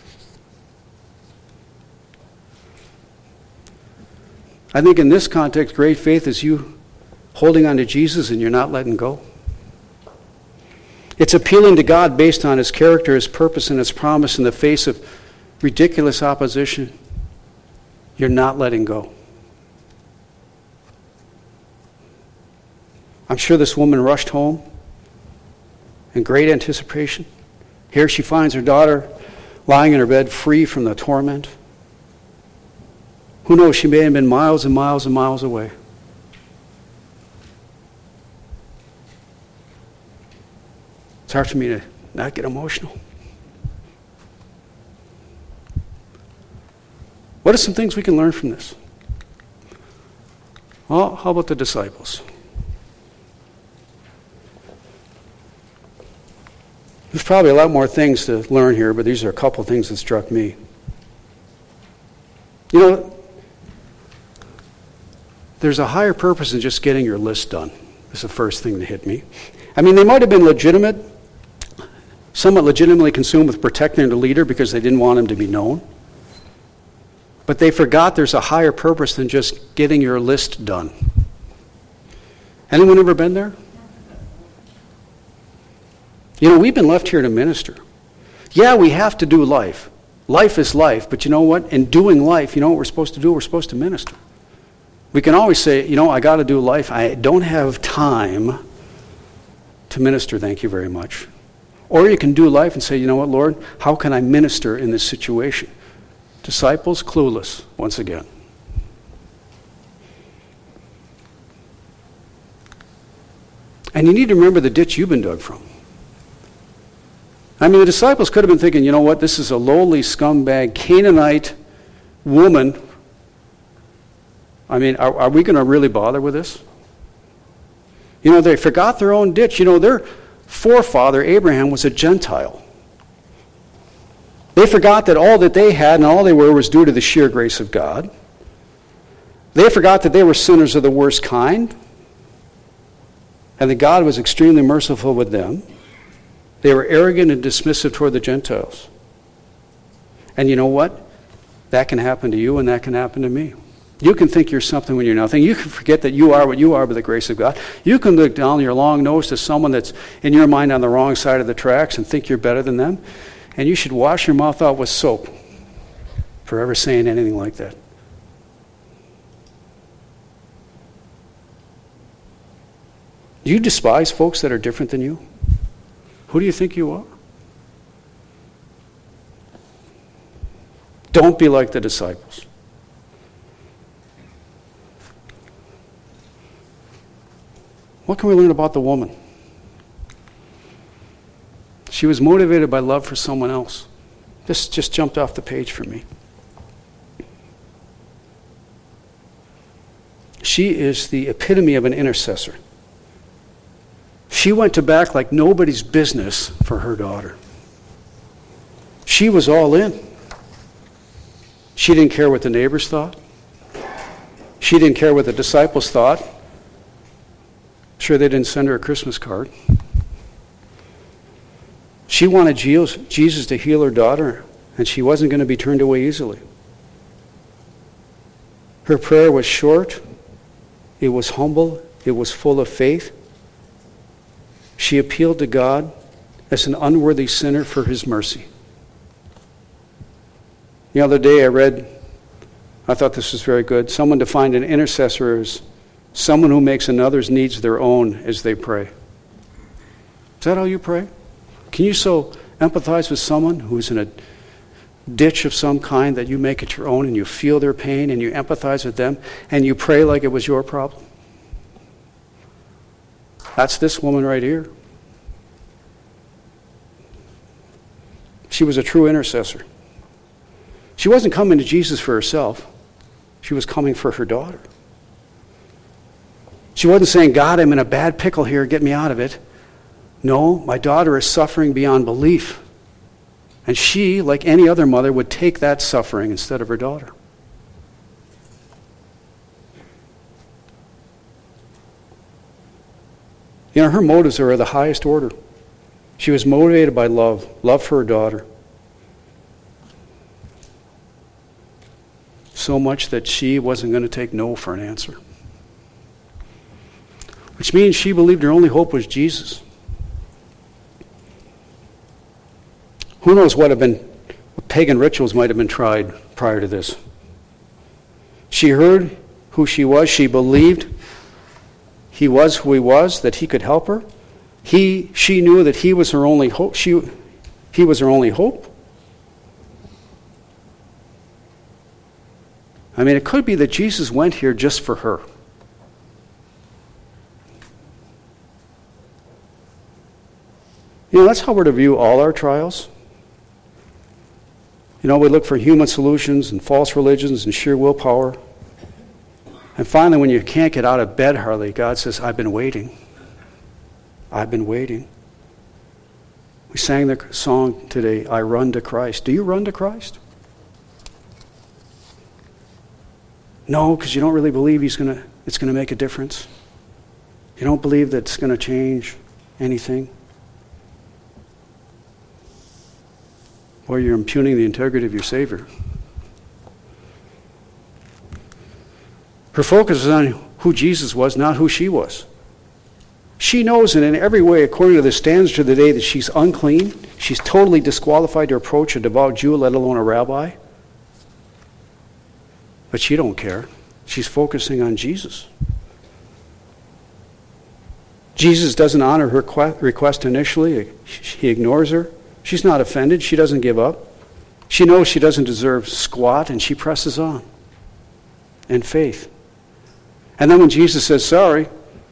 I think in this context, great faith is you holding on to Jesus and you're not letting go. It's appealing to God based on his character, his purpose, and his promise in the face of ridiculous opposition. You're not letting go. I'm sure this woman rushed home in great anticipation. Here she finds her daughter lying in her bed, free from the torment. Who knows, she may have been miles and miles and miles away. It's hard for me to not get emotional. What are some things we can learn from this? Well, how about the disciples? There's probably a lot more things to learn here, but these are a couple of things that struck me. You know, there's a higher purpose than just getting your list done. Is the first thing that hit me. I mean, they might have been legitimate, somewhat legitimately consumed with protecting the leader because they didn't want him to be known. But they forgot there's a higher purpose than just getting your list done. Anyone ever been there? You know, we've been left here to minister. Yeah, we have to do life. Life is life, but you know what? In doing life, you know what we're supposed to do? We're supposed to minister. We can always say, you know, I got to do life. I don't have time to minister, thank you very much. Or you can do life and say, you know what, Lord, how can I minister in this situation? Disciples, clueless, once again. And you need to remember the ditch you've been dug from. I mean, the disciples could have been thinking, you know what, this is a lowly scumbag Canaanite woman. I mean, are, are we going to really bother with this? You know, they forgot their own ditch. You know, their forefather, Abraham, was a Gentile. They forgot that all that they had and all they were was due to the sheer grace of God. They forgot that they were sinners of the worst kind and that God was extremely merciful with them. They were arrogant and dismissive toward the Gentiles. And you know what? That can happen to you and that can happen to me. You can think you're something when you're nothing. You can forget that you are what you are by the grace of God. You can look down your long nose to someone that's in your mind on the wrong side of the tracks and think you're better than them. And you should wash your mouth out with soap for ever saying anything like that. Do you despise folks that are different than you? Who do you think you are? Don't be like the disciples. What can we learn about the woman? She was motivated by love for someone else. This just jumped off the page for me. She is the epitome of an intercessor. She went to bat like nobody's business for her daughter. She was all in. She didn't care what the neighbors thought. She didn't care what the disciples thought. Sure, they didn't send her a Christmas card. She wanted Jesus to heal her daughter, and she wasn't going to be turned away easily. Her prayer was short. It was humble. It was full of faith. She appealed to God as an unworthy sinner for his mercy. The other day I read, I thought this was very good, someone defined an intercessor as someone who makes another's needs their own as they pray. Is that how you pray? Can you so empathize with someone who's in a ditch of some kind that you make it your own and you feel their pain and you empathize with them and you pray like it was your problem? That's this woman right here. She was a true intercessor. She wasn't coming to Jesus for herself. She was coming for her daughter. She wasn't saying, God, I'm in a bad pickle here, get me out of it. No, my daughter is suffering beyond belief. And she, like any other mother, would take that suffering instead of her daughter. You know, her motives are of the highest order. She was motivated by love, love for her daughter. So much that she wasn't going to take no for an answer. Which means she believed her only hope was Jesus. Who knows what have been what pagan rituals might have been tried prior to this. She heard who she was. She believed he was who he was, that he could help her. He, she knew that he was her only hope. She, he was her only hope. I mean, it could be that Jesus went here just for her. You know, that's how we're to view all our trials. You know, we look for human solutions and false religions and sheer willpower. And finally, when you can't get out of bed hardly, God says, I've been waiting. I've been waiting. We sang the song today, I run to Christ. Do you run to Christ? No, because you don't really believe he's gonna. It's going to make a difference. You don't believe that it's going to change anything. Or you're impugning the integrity of your Savior. Her focus is on who Jesus was, not who she was. She knows that in every way, according to the standards of the day, that she's unclean. She's totally disqualified to approach a devout Jew, let alone a rabbi. But she don't care. She's focusing on Jesus. Jesus doesn't honor her request initially. He ignores her. She's not offended. She doesn't give up. She knows she doesn't deserve squat, and she presses on in faith. And then when Jesus says, sorry,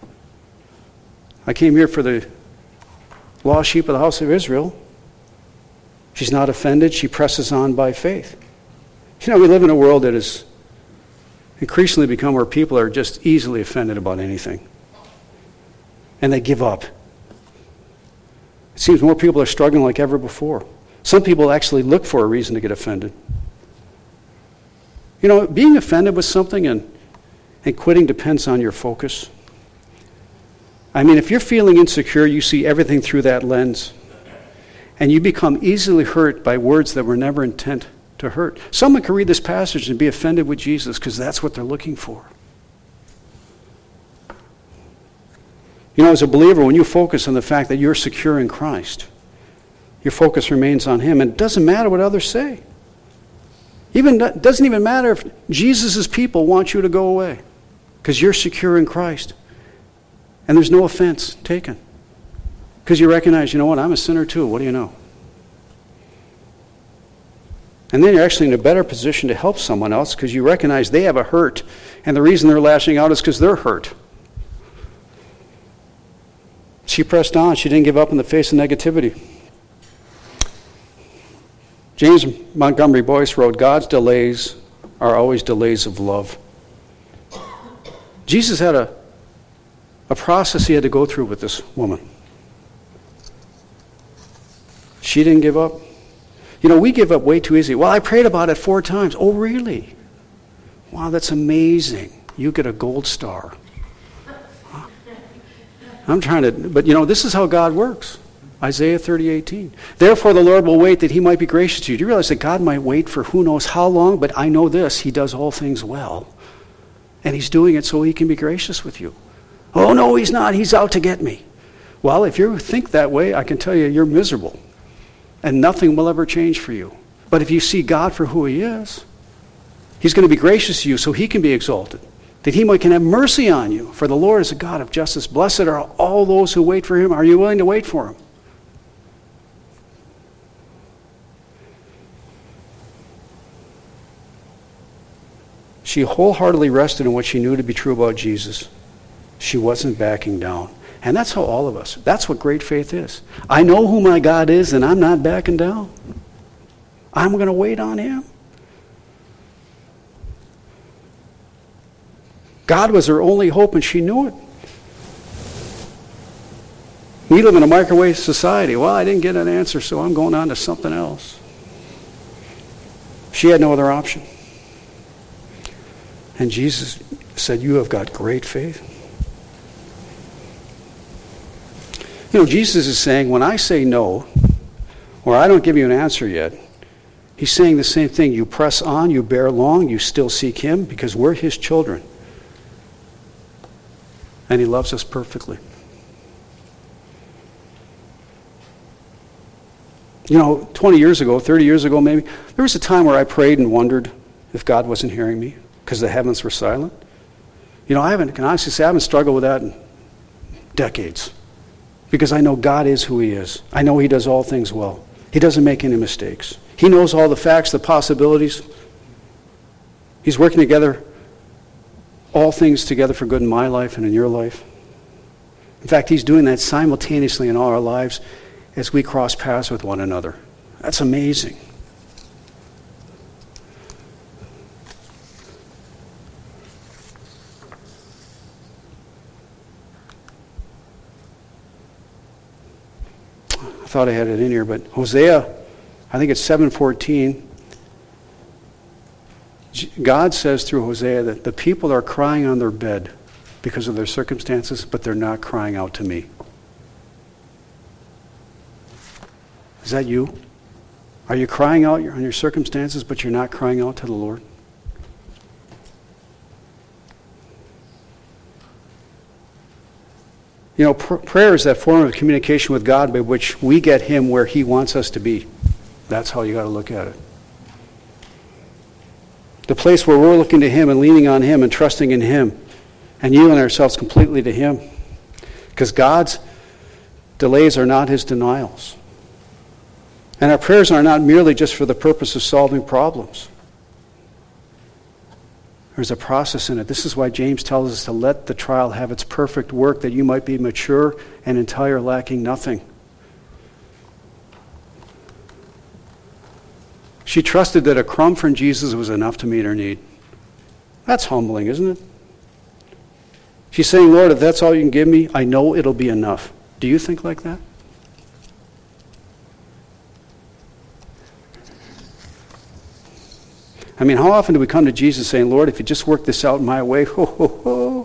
I came here for the lost sheep of the house of Israel, she's not offended. She presses on by faith. You know, we live in a world that has increasingly become where people are just easily offended about anything. And they give up. It seems more people are struggling like ever before. Some people actually look for a reason to get offended. You know, being offended with something and, and quitting depends on your focus. I mean, if you're feeling insecure, you see everything through that lens. And you become easily hurt by words that were never intent to hurt. Someone could read this passage and be offended with Jesus because that's what they're looking for. You know, as a believer, when you focus on the fact that you're secure in Christ, your focus remains on him, and it doesn't matter what others say. Even it doesn't even matter if Jesus' people want you to go away, because you're secure in Christ. And there's no offense taken. Because you recognize, you know what, I'm a sinner too. What do you know? And then you're actually in a better position to help someone else because you recognize they have a hurt. And the reason they're lashing out is because they're hurt. She pressed on. She didn't give up in the face of negativity. James Montgomery Boyce wrote, God's delays are always delays of love. Jesus had a, a process he had to go through with this woman. She didn't give up. You know, we give up way too easy. Well, I prayed about it four times. Oh, really? Wow, that's amazing. You get a gold star. I'm trying to, but you know, this is how God works. Isaiah thirty eighteen. Therefore the Lord will wait that he might be gracious to you. Do you realize that God might wait for who knows how long, but I know this, he does all things well. And he's doing it so he can be gracious with you. Oh, no, he's not. He's out to get me. Well, if you think that way, I can tell you, you're miserable. And nothing will ever change for you. But if you see God for who he is, he's going to be gracious to you so he can be exalted, that he might can have mercy on you. For the Lord is a God of justice. Blessed are all those who wait for him. Are you willing to wait for him? She wholeheartedly rested in what she knew to be true about Jesus. She wasn't backing down. And that's how all of us, that's what great faith is. I know who my God is and I'm not backing down. I'm going to wait on him. God was her only hope and she knew it. We live in a microwave society. Well, I didn't get an answer, so I'm going on to something else. She had no other option. And Jesus said, you have got great faith. You know, Jesus is saying, when I say no, or I don't give you an answer yet, he's saying the same thing. You press on, you bear long, you still seek him, because we're his children. And he loves us perfectly. You know, twenty years ago, thirty years ago maybe, there was a time where I prayed and wondered if God wasn't hearing me, because the heavens were silent. You know, I haven't, can I honestly say, I haven't struggled with that in decades. Because I know God is who he is. I know he does all things well. He doesn't make any mistakes. He knows all the facts, the possibilities. He's working together, all things together for good in my life and in your life. In fact, he's doing that simultaneously in all our lives as we cross paths with one another. That's amazing. I thought I had it in here, but Hosea, I think it's seven fourteen. God says through Hosea that the people are crying on their bed because of their circumstances, but they're not crying out to me. Is that you? Are you crying out on your circumstances, but you're not crying out to the Lord? You know, pr- prayer is that form of communication with God by which we get him where he wants us to be. That's how you got to look at it. The place where we're looking to him and leaning on him and trusting in him and yielding ourselves completely to him. Because God's delays are not his denials. And our prayers are not merely just for the purpose of solving problems. There's a process in it. This is why James tells us to let the trial have its perfect work, that you might be mature and entire, lacking nothing. She trusted that a crumb from Jesus was enough to meet her need. That's humbling, isn't it? She's saying, Lord, if that's all you can give me, I know it'll be enough. Do you think like that? I mean, how often do we come to Jesus saying, Lord, if you just work this out my way, ho, ho, ho.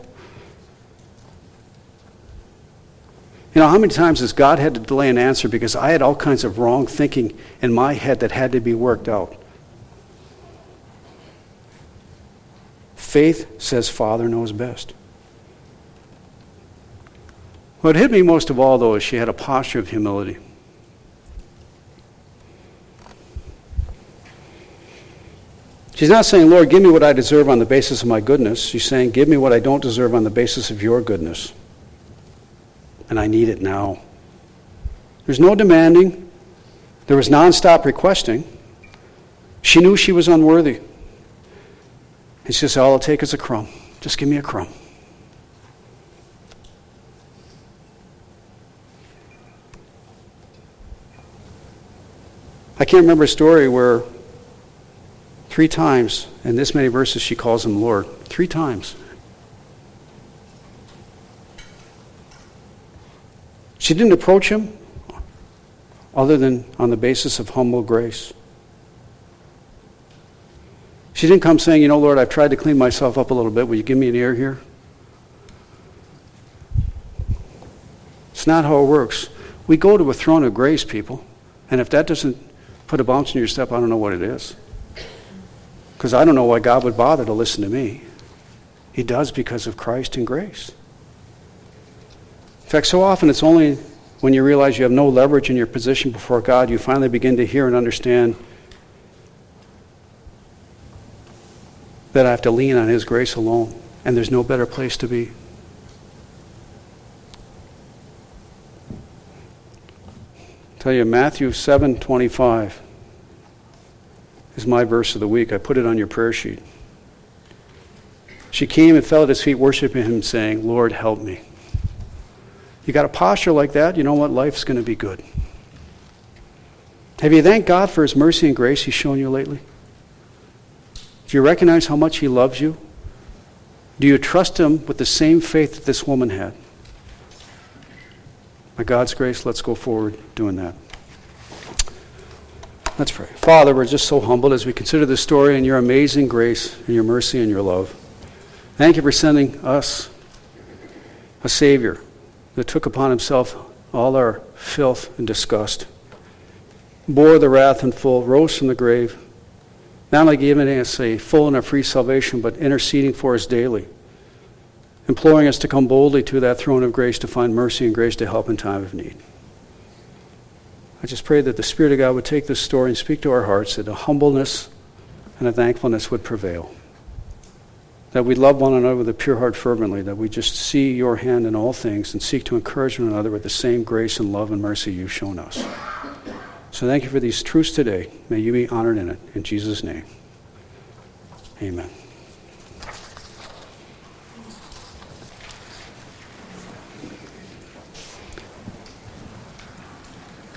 You know, how many times has God had to delay an answer because I had all kinds of wrong thinking in my head that had to be worked out? Faith says Father knows best. What hit me most of all, though, is she had a posture of humility. She's not saying, Lord, give me what I deserve on the basis of my goodness. She's saying, give me what I don't deserve on the basis of your goodness. And I need it now. There's no demanding. There was nonstop requesting. She knew she was unworthy. And she says, all I'll take is a crumb. Just give me a crumb. I can't remember a story where three times in this many verses she calls him Lord. Three times. She didn't approach him other than on the basis of humble grace. She didn't come saying, you know, Lord, I've tried to clean myself up a little bit. Will you give me an ear here? It's not how it works. We go to a throne of grace, people. And if that doesn't put a bounce in your step, I don't know what it is. Because I don't know why God would bother to listen to me. He does because of Christ and grace. In fact, so often it's only when you realize you have no leverage in your position before God, you finally begin to hear and understand that I have to lean on His grace alone, and there's no better place to be. I'll tell you, Matthew seven twenty-five is my verse of the week. I put it on your prayer sheet. She came and fell at His feet, worshiping Him, saying, Lord, help me. You got a posture like that, you know what? Life's going to be good. Have you thanked God for His mercy and grace He's shown you lately? Do you recognize how much He loves you? Do you trust Him with the same faith that this woman had? By God's grace, let's go forward doing that. Let's pray. Father, we're just so humbled as we consider this story and your amazing grace and your mercy and your love. Thank you for sending us a Savior that took upon Himself all our filth and disgust, bore the wrath in full, rose from the grave, not only giving us a full and a free salvation, but interceding for us daily, imploring us to come boldly to that throne of grace to find mercy and grace to help in time of need. I just pray that the Spirit of God would take this story and speak to our hearts, that a humbleness and a thankfulness would prevail, that we love one another with a pure heart fervently, that we just see your hand in all things and seek to encourage one another with the same grace and love and mercy you've shown us. So thank you for these truths today. May you be honored in it. In Jesus' name, amen.